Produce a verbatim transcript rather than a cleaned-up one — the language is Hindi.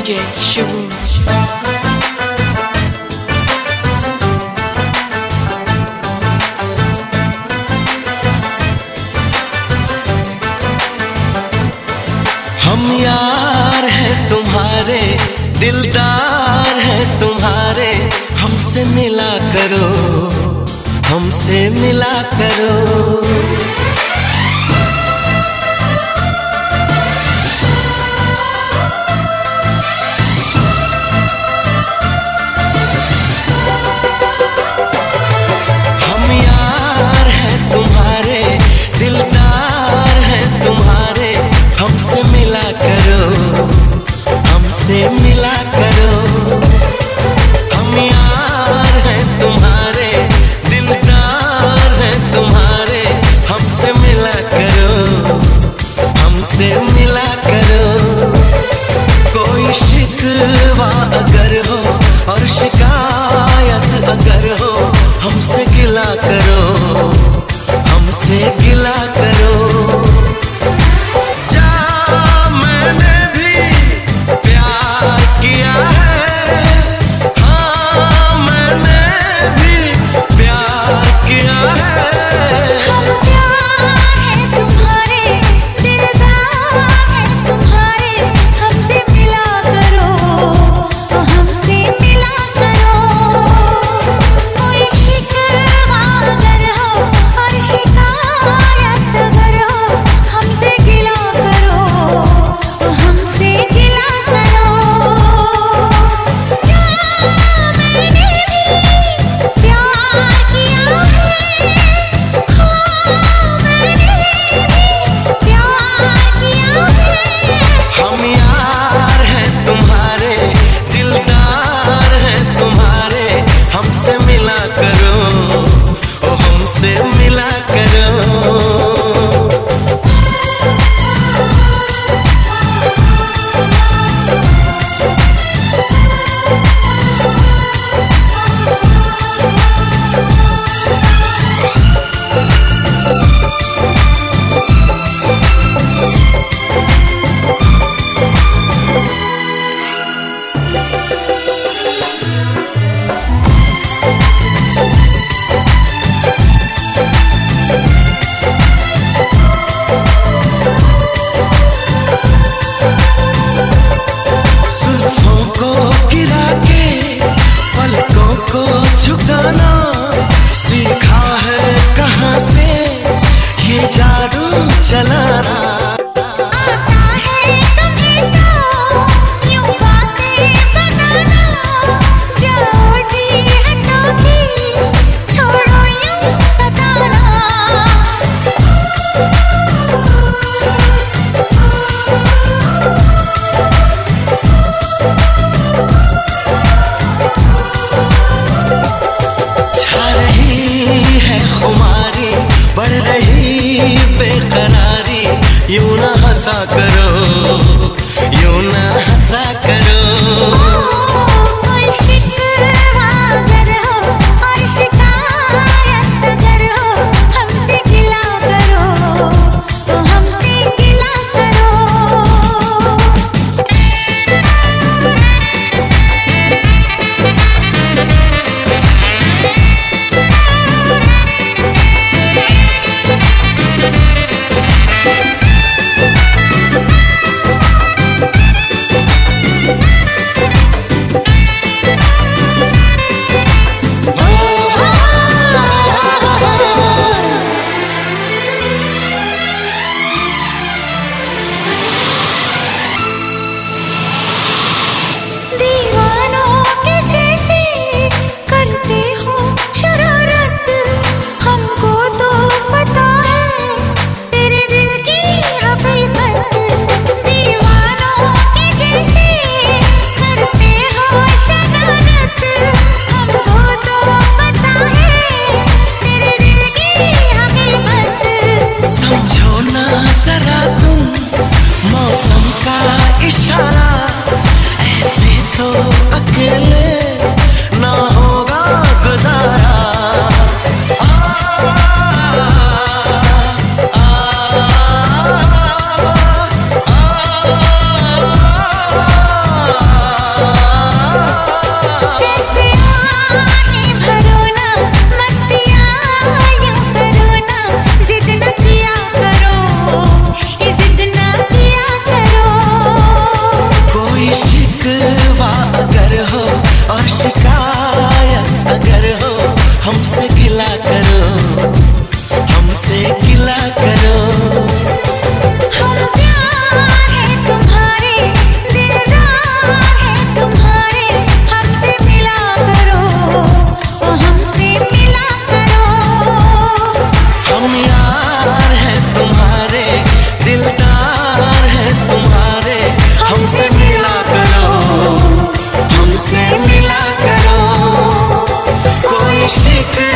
डीजे शिवू। हम यार हैं तुम्हारे, दिलदार हैं तुम्हारे, हमसे मिला करो, हमसे मिला करो। हम यार हैं तुम्हारे, दिलदार हैं तुम्हारे, हमसे मिला करो, हमसे मिला करो। हम यार हैं तुम्हारे, दिलदार हैं तुम्हारे, हमसे मिला करो, हमसे मिला करो। कोई शिकवा अगर हो और शिकायत अगर हो, हमसे गिला करो, हमसे गिला करो। हमसे मिला करो, ओ हमसे मिला करो। झुकाना सीखा है कहाँ से ये जादू चलाना। आता है तुम्हें तो यूं बातें बनाना, जाओ जी हटोगी छोड़ो यूं सताना। बढ़ रही बेकरारी, यूं ना हंसा करो, यूं ना हंसा करो। कोई शिकवा अगर हो और शिकायत अगर हो, हमसे गिला करो, तो हमसे गिला करो। We'll be right back. एक